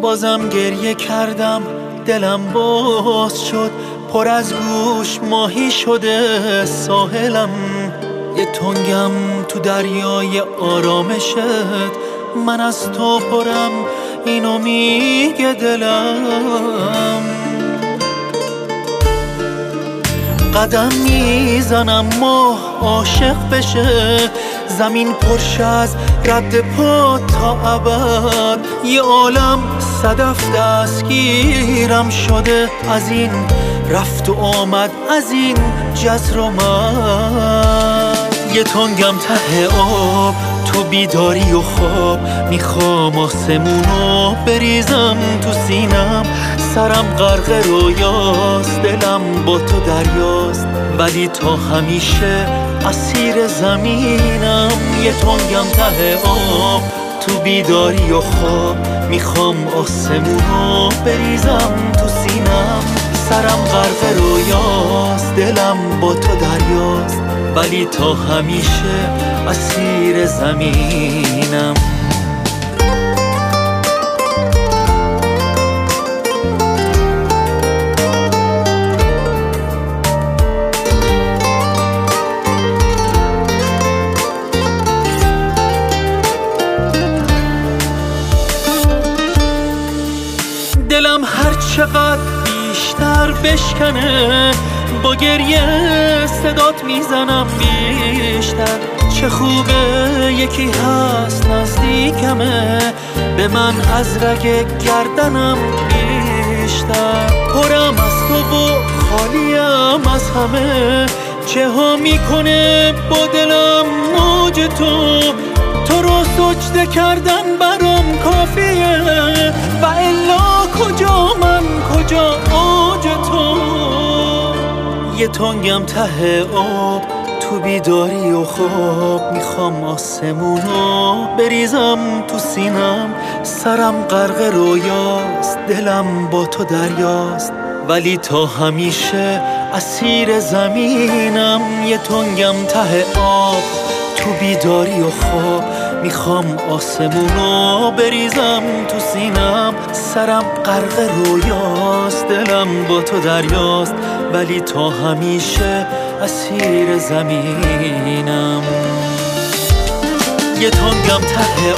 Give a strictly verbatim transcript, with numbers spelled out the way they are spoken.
بازم گریه کردم، دلم باز شد، پر از گوش ماهی شده ساحلم. یه تنگم تو دریای آرامشت، من از تو پرم، اینو میگه دلم. قدم میزنم ماه عاشق بشه، زمین پرشه از رد پا تا ابد. یه عالم صدف دستگیرم شده، از این رفت و آمد، از این جزر و مد. یه تنگم ته آب، تو بیداری و خواب، میخوام آسمونو بریزم تو سینم. سرم غرق رویاست، دلم با تو دریاست، ولی تا همیشه اسیر زمینم. یه تنگم ته آب، تو بیداری و خواب، میخوام آسمونو بریزم تو سینم. سرم غرق رویاست، دلم با تو دریاست، ولی تا همیشه اسیر زمینم. دلم هر چقدر بیشتر بشکنه، با گریه صدات میزنم بیشتر. چه خوبه یکی هست نزدیکمه، به من از رگ گردنم بیشتر. پرم از تو و خالیم از همه، چه ها میکنه با دلم موج تو. تو رو سجده کردن برام کافیه، و الا کجا من کجا اوج تو. یه تنگم ته آب، تو بیداری و خواب، میخوام آسمونو بریزم تو سینم. سرم غرق رویاست، دلم با تو دریاست، ولی تا همیشه اسیر زمینم. یه تنگم ته آب، تو بیداری و خواب، میخوام آسمونو بریزم تو سینم. سرم غرق رویاست، دلم با تو دریاست، ولی تا همیشه اسیر زمینم. یه تنگم ته